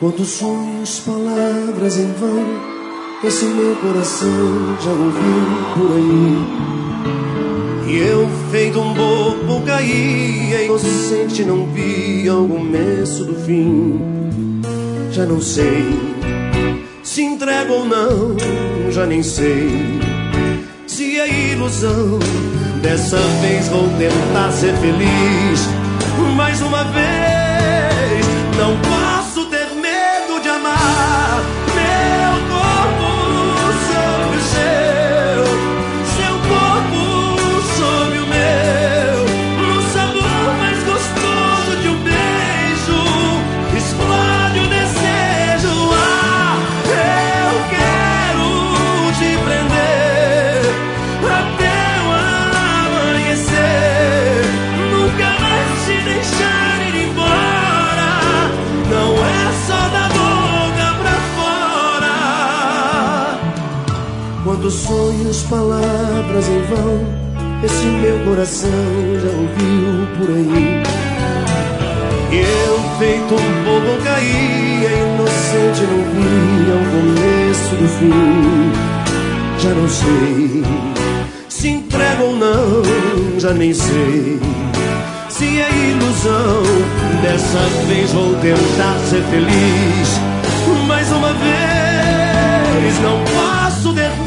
Quantos sonhos, palavras em vão, esse meu coração já ouviu por aí. E eu, feito um bobo, caí, inocente, não via o começo do fim. Já não sei se entrego ou não, já nem sei se é ilusão. Dessa vez vou tentar ser feliz mais uma vez. Não posso ter medo de amar. Meu corpo sobre o seu corpo sobre o meu, no sabor mais gostoso de um beijo, explode o desejo. Ah, eu quero te prender até o amanhecer, nunca mais te deixar ir embora. Não é só da boca pra fora. Quantos sonhos, palavras em vão, esse meu coração já ouviu por aí. Eu, feito um bobo, caía, inocente, não via o começo do fim. Já não sei se entrego ou não, já nem sei se é ilusão. Dessa vez vou tentar ser feliz mais uma vez. Não posso ter